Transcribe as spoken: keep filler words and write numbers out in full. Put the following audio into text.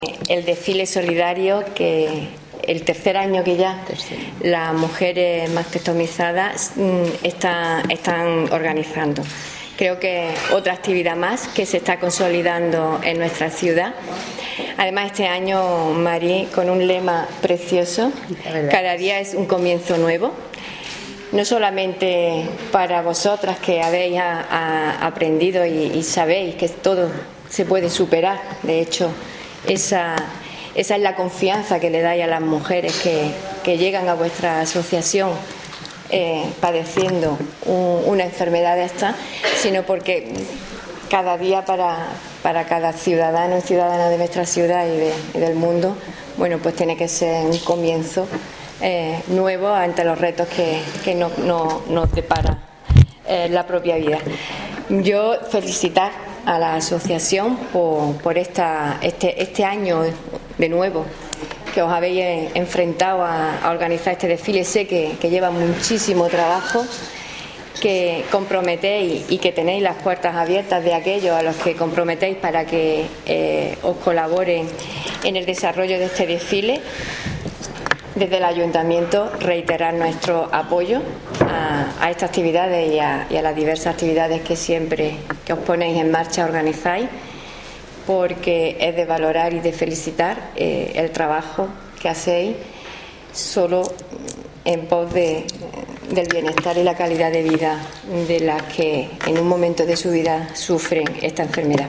El desfile solidario que el tercer año que ya las mujeres mastectomizadas están, están organizando. Creo que otra actividad más que se está consolidando en nuestra ciudad. Además, este año, Mari, con un lema precioso: cada día es un comienzo nuevo. No solamente para vosotras que habéis a, a, aprendido y, y sabéis que todo se puede superar. De hecho, esa, esa es la confianza que le dais a las mujeres que, que llegan a vuestra asociación eh, padeciendo un, una enfermedad de esta, sino porque cada día para, para cada ciudadano y ciudadana de nuestra ciudad y, de, y del mundo, bueno, pues tiene que ser un comienzo eh, nuevo ante los retos que, que no, no, nos depara eh, la propia vida. Yo felicitar a la asociación por, por esta, este, este año de nuevo que os habéis enfrentado a, a organizar este desfile. Sé que, que lleva muchísimo trabajo, que comprometéis y que tenéis las puertas abiertas de aquellos a los que comprometéis para que eh, os colaboren en el desarrollo de este desfile. Desde el Ayuntamiento reiterar nuestro apoyo a, a estas actividades y a, y a las diversas actividades que siempre que os ponéis en marcha organizáis, porque es de valorar y de felicitar eh, el trabajo que hacéis solo en pos de, del bienestar y la calidad de vida de las que en un momento de su vida sufren esta enfermedad.